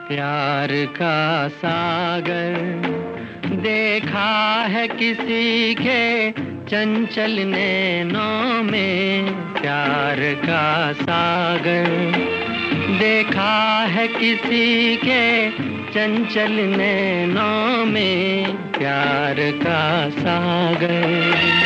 प्यार का सागर देखा है किसी के चंचल नैनों में। प्यार का सागर देखा है किसी के चंचल नैनों में। प्यार का सागर।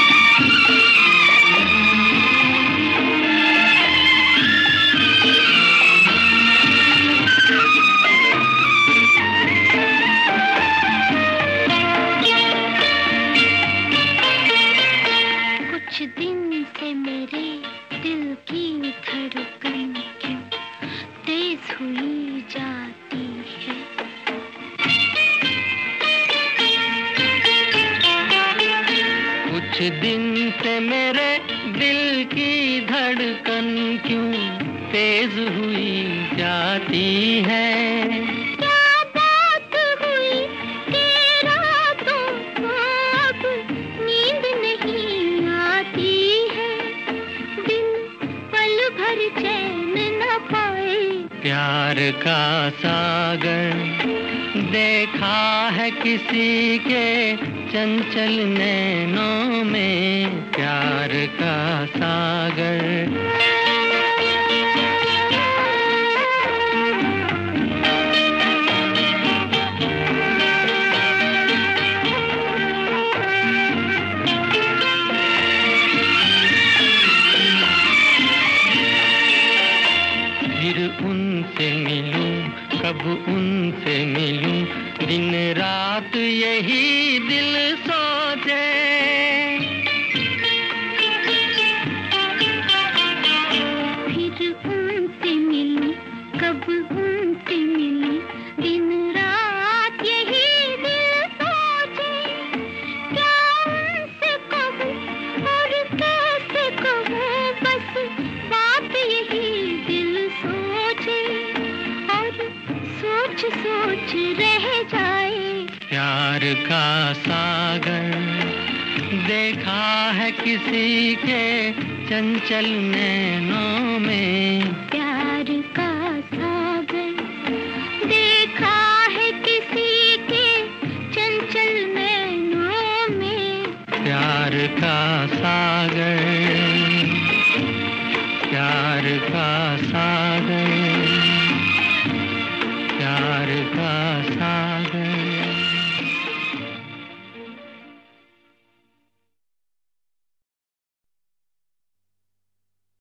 कुछ दिन से मेरे दिल की धड़कन क्यों तेज हुई जाती है। कुछ दिन से मेरे दिल की धड़कन क्यों तेज हुई जाती है। प्यार का सागर देखा है किसी के चंचल नैनों में। प्यार का सागर। फिर उनसे मिलूं, कब उनसे मिलूं, दिन रात यही दिल सोचे। फिर उनसे मिलूं, कब उनसे मिलूं, दिन रात यही दिल सोचे। क्या उनसे कहूँ और कैसे कहूँ, बस बात यही सोच सोच रह जाए। प्यार का सागर देखा है किसी के चंचल नैनों में। प्यार का सागर देखा है किसी के चंचल नैनों में। प्यार का सागर, प्यार का सागर, प्यार का सागर।